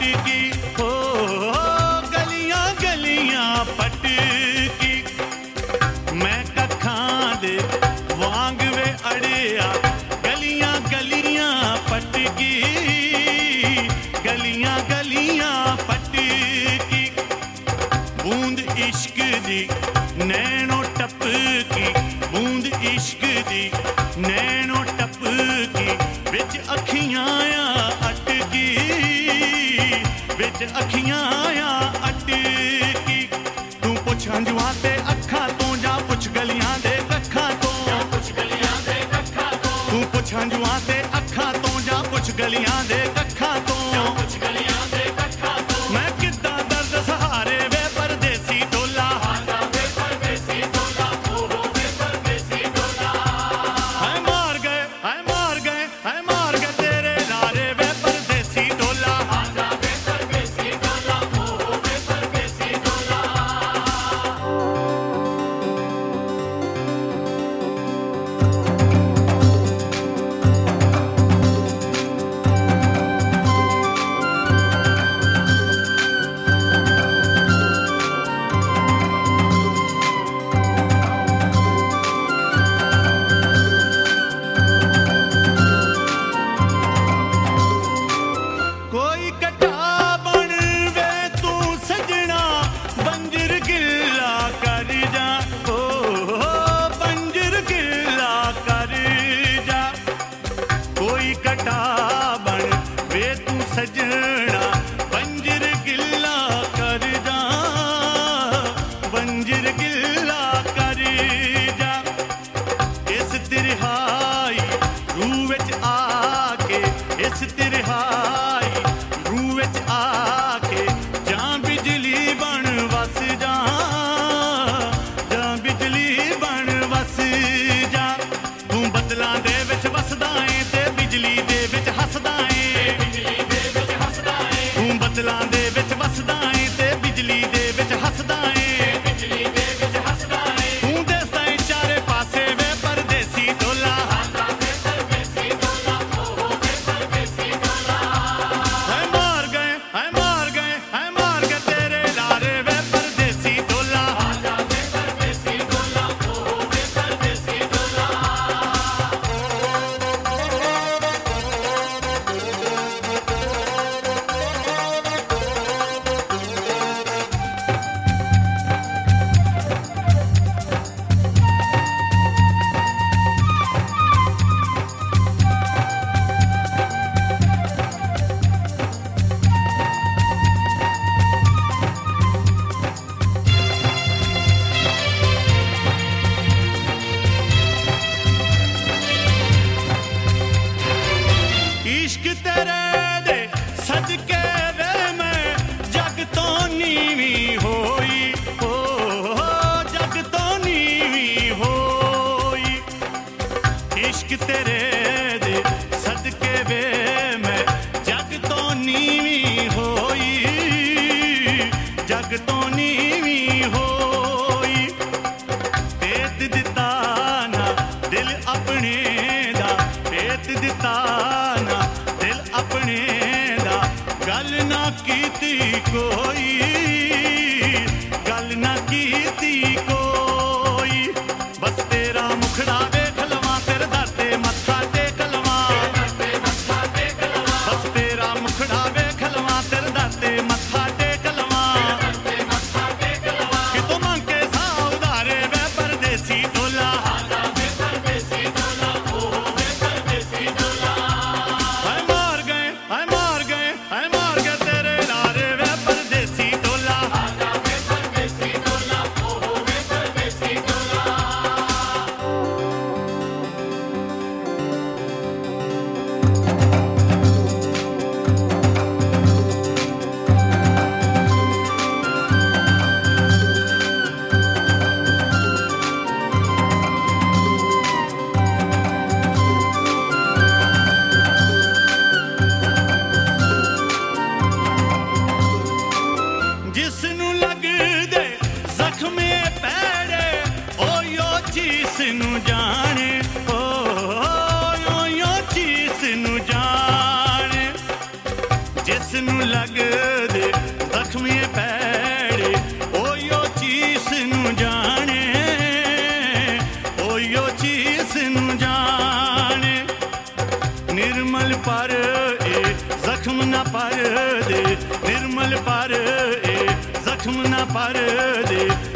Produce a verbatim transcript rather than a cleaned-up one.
की हो गलियां गलियां पटकी मैं कखां दे वांग वे अड़िया गलियां गलियां पटकी गलियां गलियां पटकी बूंद इश्क दी नैनो टपकी बूंद इश्क दी नैनो टपकी विच अखियां आ अटकी विच अखियां आ अटकी तू पुछ हंजुआं ते अखां तो जा पुछ गलियां दे कखां तो पुछ गलियां दे कखां तो तू पुछ हंजुआं ते अखां तो जा पुछ गलियां दे कखां तो पुछ गलियां दे कखां तो मैं किद्दां दर्द सहारे वे परदेसी डोला आजा वे परदेसी डोला ओ वे परदेसी डोला है मार गए है मार गए है मार गए तेरे लारे वे परदेसी डोला आजा वे परदेसी डोला ओ वे परदेसी डोला कोई कटा बन वे तू सजना बंजर गिल्ला कर जा ओ बंजर गिल्ला कर जा कोई कटा बन वे तू सजना बंजर गिल्ला कर जा बंजर गिल्ला कर जा इस तिरहाई रूह विच आके इस तिरहाई रूह विच आके जां बिजली बन वस जा जां बिजली बन वस जा तू बदलां दे विच वसदा ऐ ते बिजली दे विच हसदा ऐ बिजली दे विच हसदा ऐ तू बदलां दे विच वसदा ऐ ते बिजली दे विच हसदा ऐ बिजली दे विच हसदा ऐ तू देसदा ऐ चारे पासे वे परदेसी डोला आजा वे परदेसी डोला ओ वे परदेसी डोला है मार गए है मार गए है मार गए तेरे लारे वे परदेसी डोला आजा वे परदेसी डोला ओ वे परदेसी डोला इश्क तेरे दे सदके वे मैं जग तो नीवी होई ओ जग तो नीवी होई इश्क तेरे दे सदके वे मैं जग तो नीवी होई जग तो नीवी होई पेत दिता ना दिल अपने दा पेत दिता ना दिल अपने दा गल ना कीती कोई गल ना कीती कोई बस तेरा मुखड़ा वेख लवां तेरे दर ते मत्था टेक लवां बस तेरा मुखड़ा वेख लवां तेरे दर ते मत्था टेक लवां कि तू मंग के सा उधारे वे परदेसी डोला आजा वे परदेसी डोला ओ वे परदेसी डोला है मार गए है मार गए है मार गए तेरे लारे वे परदेसी डोला आजा वे परदेसी डोला ओ वे परदेसी दे जख्मी पैड़े ओयो चीस नू जाने ओयो चीस नू जाने निर्मल पर ए जख्म ना पर दे निर्मल पर ए जख्म ना पर दे